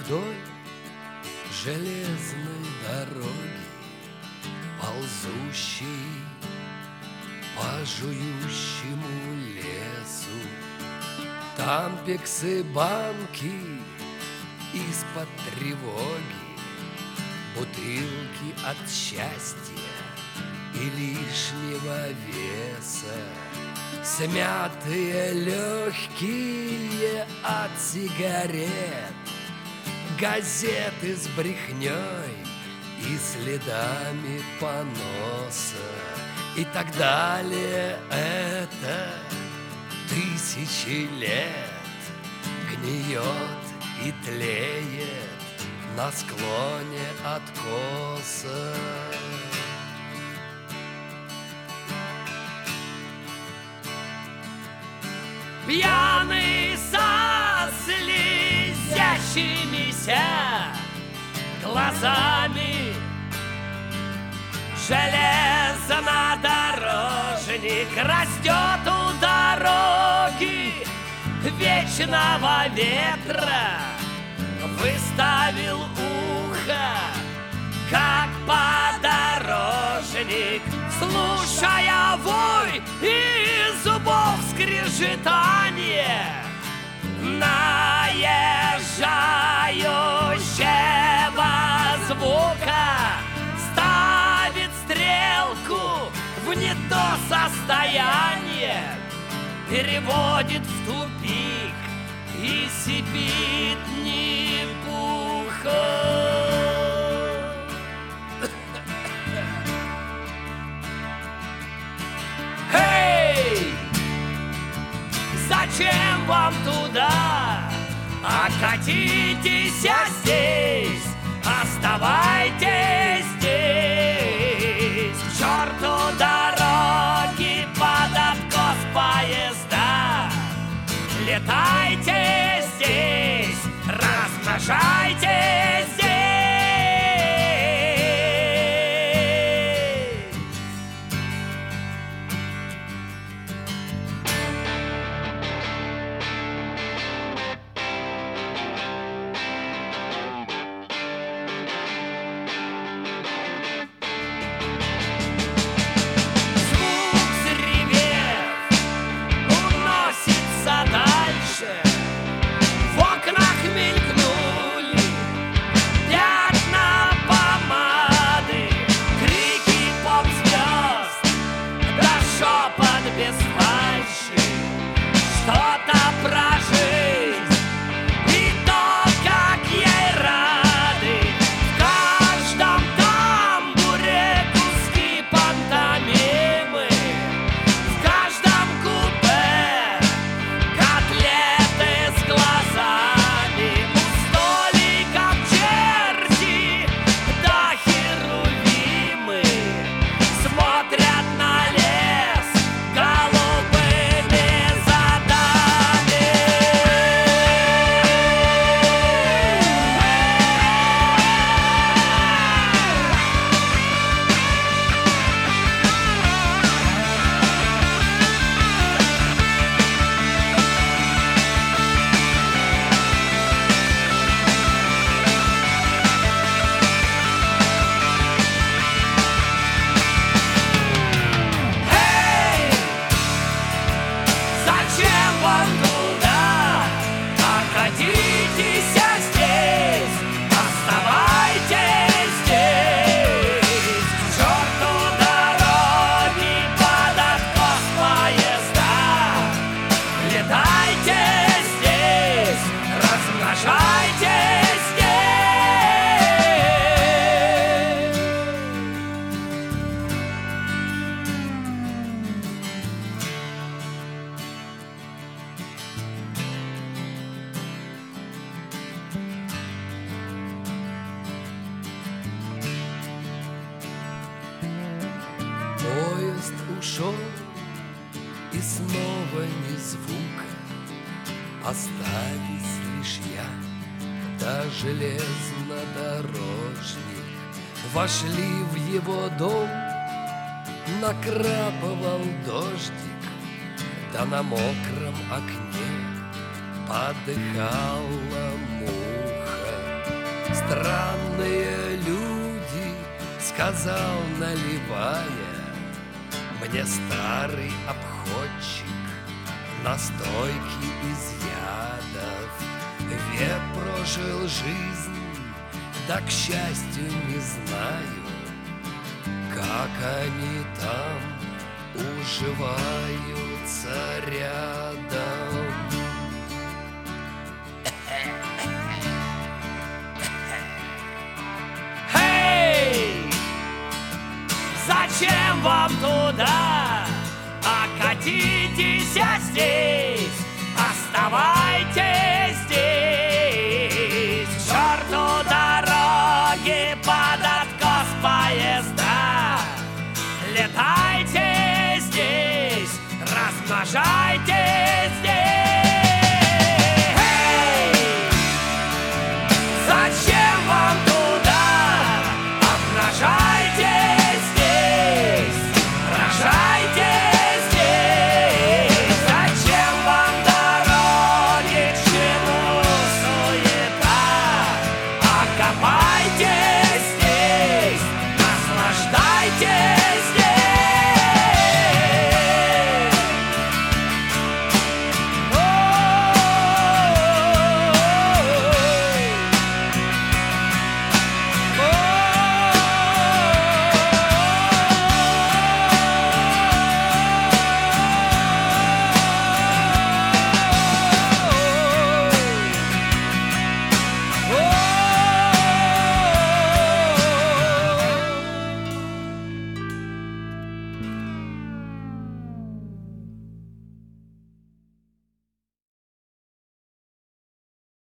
вдоль железной дороги, ползущей по жующему лесу. Там пиксы-банки из-под тревоги, бутылки от счастья и лишнего веса, смятые легкие от сигарет, газеты с брехней и следами поноса и так далее. Это тысячи лет гниет и тлеет на склоне откоса. Пьяный со слезящимися глазами, железнодорожник растет у дороги вечного ветра, выставил ухо, как подорожник, слушая вой и зубов скрежетание наезжающего звука, ставит стрелку в не то состояние, переводит в тупик и сипит не пуха. Эй! Зачем вам туда? Окатитесь здесь, оставайтесь здесь. К черту дороги под откос поезда. Летайте здесь, размножайтесь здесь. В окнах мелькнули пятна помады, крики поп-звезд, да шепот без фальши, что-то про жизнь и то, как ей рады. В каждом тамбуре куски пантомимы, в каждом купе котлеты с глазами, у столиков черти да херувимы смотрят на лес голубыми задами. Эй! Зачем вам туда? Окатитесь здесь, оставайтесь здесь. К черту дороги под откос поезда. Летайте здесь, размножайтесь здесь. Поезд ушел, и снова ни звука, остались лишь я да железнодорожник. Вошли в его дом, накрапывал дождик, да на мокром окне подыхала муха. Странные люди, сказал, наливая мне старый обходчик настойки из ядов. Век прожил жизнь, да, к счастью, не знаю, как они там уживаются рядом. Эй! Зачем вам туда? Окатитесь здесь, оставайтесь здесь. К черту дороги под откос поезда. Летайте здесь, размножайтесь.